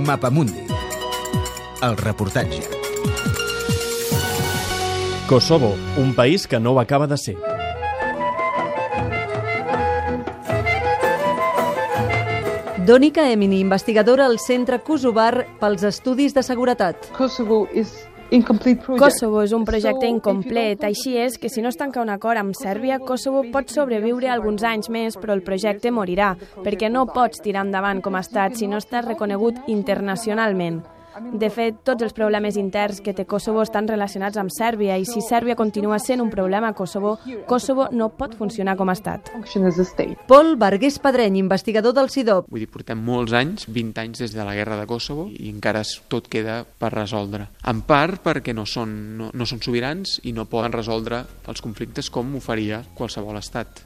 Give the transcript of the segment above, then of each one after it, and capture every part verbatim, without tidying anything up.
Mapamundi. El reportatge. Kosovo, un país que no ho acaba de ser. Donika Emini, investigadora al Centre Kosovar pels Estudis de Seguretat. Kosovo is Kosovo és un projecte incomplet, així és que si no es tanca un acord amb Sèrbia, Kosovo pot sobreviure alguns anys més, però el projecte morirà, perquè no pots tirar endavant com a estat si no estàs reconegut internacionalment. De fet, tots els problemes interns que té Kosovo estan relacionats amb Sèrbia i si Sèrbia continua sent un problema a Kosovo, Kosovo no pot funcionar com a estat. Pol Bargués Pedreny, investigador del C I D O P. Vull dir, portem molts anys, vint anys des de la guerra de Kosovo i encara tot queda per resoldre. En part perquè no són, no, no són sobirans i no poden resoldre els conflictes com ho faria qualsevol estat.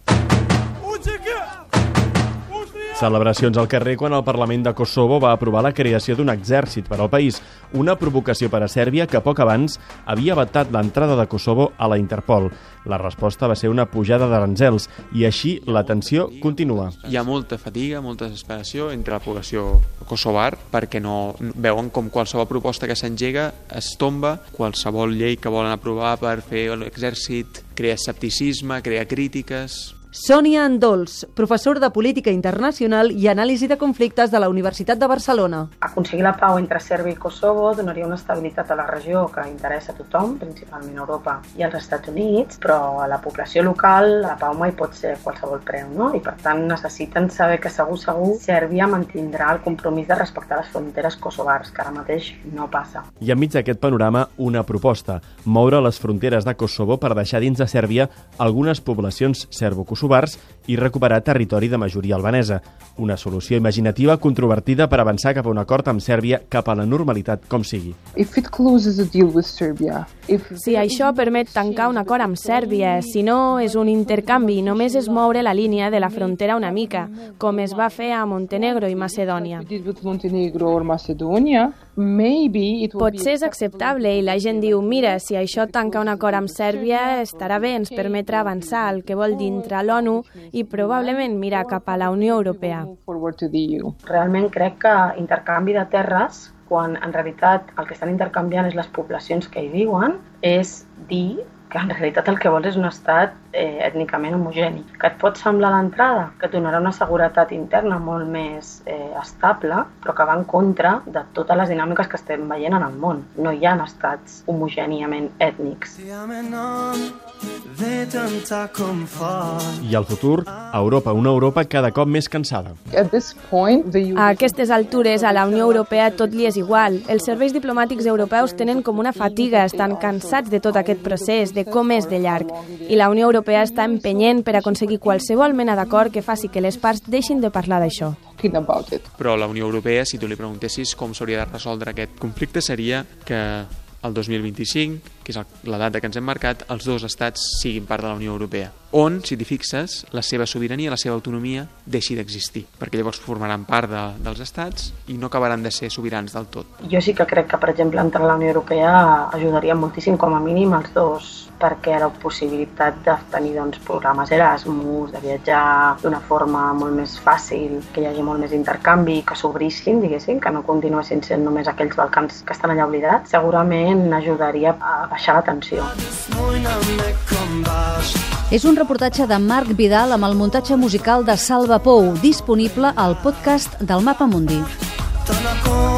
Celebracions al carrer quan el Parlament de Kosovo va aprovar la creació d'un exèrcit per al país, una provocació per a Sèrbia que poc abans havia vetat l'entrada de Kosovo a la Interpol. La resposta va ser una pujada d'aranzels i així la tensió continua. Hi ha molta fatiga, molta desesperació entre la població kosovar perquè no veuen com qualsevol proposta que s'engega es tomba, qualsevol llei que volen aprovar per fer l'exèrcit crea escepticisme, crea crítiques. Sònia Andols, professor de Política Internacional i Anàlisi de Conflictes de la Universitat de Barcelona. Aconseguir la pau entre Sèrbia i Kosovo donaria una estabilitat a la regió que interessa a tothom, principalment a Europa i als Estats Units, però a la població local la pau mai pot ser a qualsevol preu, no? I per tant necessiten saber que segur, segur, Sèrbia mantindrà el compromís de respectar les fronteres kosovars, que ara mateix no passa. I enmig d'aquest panorama, una proposta, moure les fronteres de Kosovo per deixar dins de Sèrbia algunes poblacions serbo-kosovars i recuperar territori de majoria albanesa. Una solució imaginativa controvertida per avançar cap a un acord amb Sèrbia cap a la normalitat com sigui. Si això permet tancar un acord amb Sèrbia, si no és un intercanvi, només és moure la línia de la frontera una mica, com es va fer a Montenegro i Macedònia. Potser és acceptable i la gent diu, mira, si això tanca un acord amb Sèrbia estarà bé, ens permetrà avançar, el que vol dintre l'ONU i probablement mirar cap a la Unió Europea. Realment crec que intercanvi de terres, quan en realitat el que estan intercanviant és les poblacions que hi viuen, és dir que en realitat el que vols és un estat eh, ètnicament homogeni, que et pot semblar d'entrada, que et donarà una seguretat interna molt més eh, estable, però que va en contra de totes les dinàmiques que estem veient en el món. No hi ha estats homogèniament ètnics. I al futur, a Europa, una Europa cada cop més cansada. A aquestes altures, a la Unió Europea tot li és igual. Els serveis diplomàtics europeus tenen com una fatiga, estan cansats de tot aquest procés, de com és de llarg. I la Unió Europea està empenyent per aconseguir qualsevol mena d'acord que faci que les parts deixin de parlar d'això. Però la Unió Europea, si tu li preguntessis com s'hauria de resoldre aquest conflicte, seria que el dos mil vint-i-cinc, que és la data que ens hem marcat, els dos estats siguin part de la Unió Europea, on, si t'hi fixes, la seva sobirania, la seva autonomia deixi d'existir, perquè llavors formaran part de, dels estats i no acabaran de ser sobirans del tot. Jo sí que crec que, per exemple, entrar a la Unió Europea ajudaria moltíssim, com a mínim, els dos, perquè la possibilitat de tenir doncs, programes Erasmus, de viatjar d'una forma molt més fàcil, que hi hagi molt més intercanvi, que s'obrissin, diguéssim, que no continuessin sent només aquells Balcans que estan allà oblidats, segurament ajudaria a baixar la tensió. És un reportatge de Marc Vidal amb el muntatge musical de Salva Pou, disponible al podcast del Mapamundi.